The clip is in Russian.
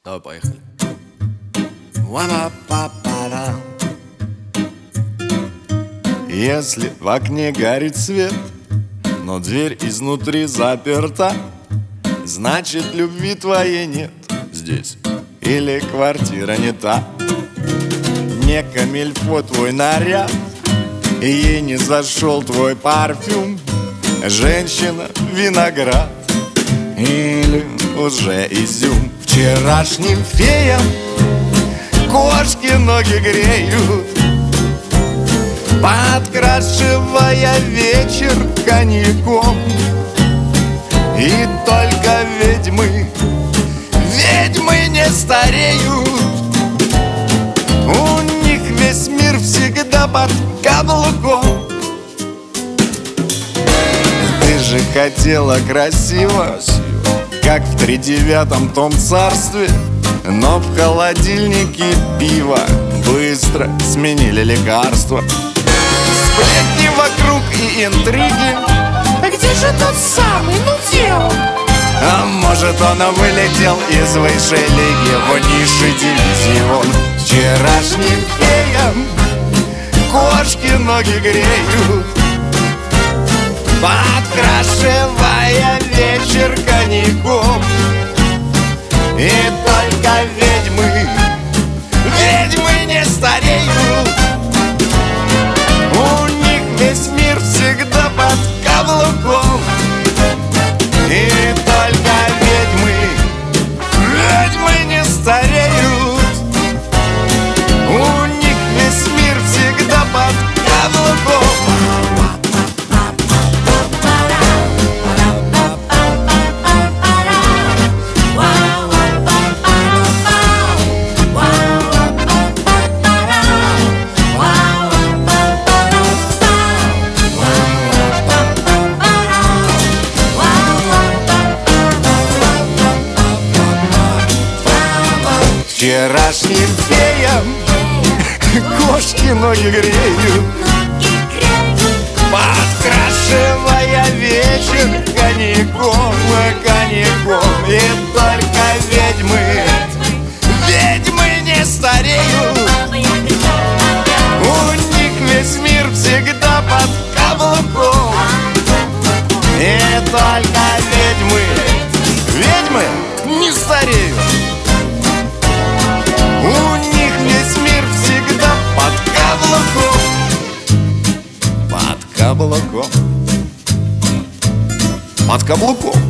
Давай, поехали. Ва-па-па-па-ра. Если в окне горит свет, но дверь изнутри заперта, значит, любви твоей нет здесь, или квартира не та. Не камильфо твой наряд, и ей не зашел твой парфюм. Женщина — виноград, или уже изюм. Вчерашним феям кошки ноги греют, подкрашивая вечер коньяком. И только ведьмы не стареют. У них весь мир всегда под каблуком. Ты же хотела красиво, как в 39-м том царстве, но в холодильнике пиво быстро сменили лекарства. Сплетни вокруг и интриги. А где же тот самый нудел? А может, он вылетел из высшей лиги в низший дивизион. Вчерашним феям кошки ноги греют, подкрашивая вечер коньяком. И только ведьмы не стареют. У них весь мир всегда под каблуком. И только ведьмы не стареют. У них весь мир всегда под каблуком. Вчерашним феям кошки ноги греют, подкрашивая вечер коньяком. И только ведьмы не стареют. У них весь мир всегда под каблуком. И только ведьмы не стареют. У них весь мир всегда под каблуком. Под каблуком. Под каблуком.